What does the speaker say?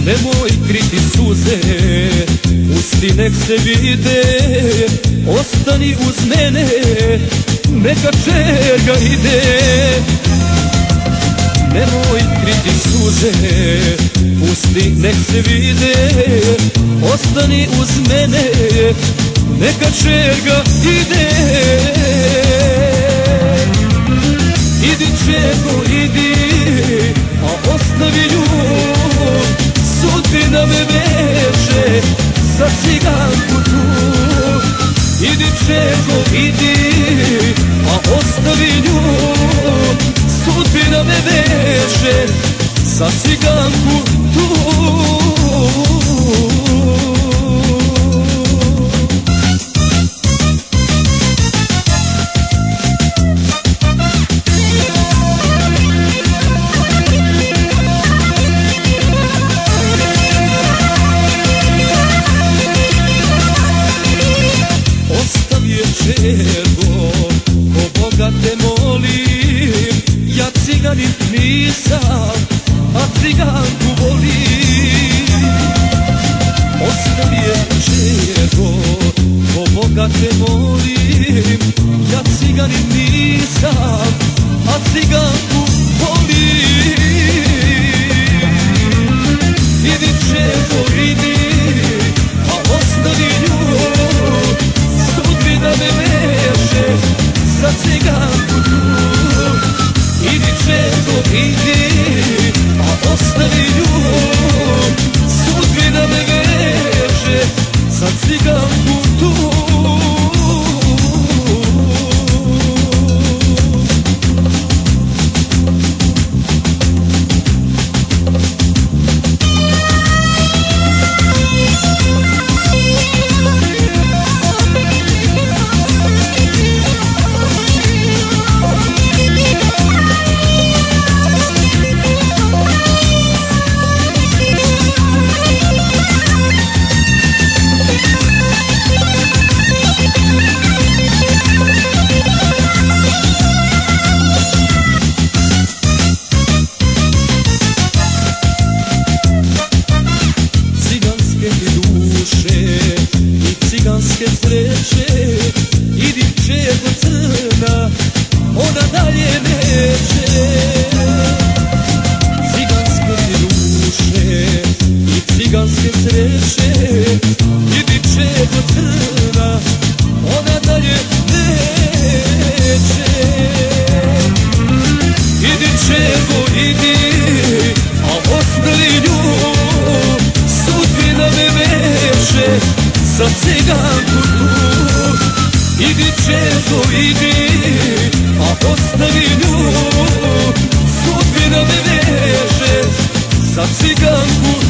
Nemoj kriti suze, pusti nek se vide, ostani uz mene, neka čerga ide. Nemoj kriti suze, pusti nek se vide, ostani uz mene, neka čerga ide. Idi čergo, idi, a ostavi nju, sudbina me veže za ciganku tu. Idi čergo, idi, a ostavi nju, sudbina me veže za ciganku tu. Čergo, ko Boga te molim, ja ciganin nisam, a ciganku volim. Ostavi je čergo, ko Boga te molim, ja ciganin nisam, a ciganku volim. Idi čergo, idi, a ostavi nju, sudbina me veže za ciganku tu. Idi čergo, idi, a ostavi nju, sudbina me veže za ciganku tu. Ciganske sreće, idi čergo crna, ona dalje neće. Ciganske ti duše i ciganske sreće, idi čergo crna, ona dalje neće. Idi čergo, idi, a ostavi nju, sudbina me veže za ciganku tu. Idi čergo, idi, a ostavi nju, sudbina me veže za ciganku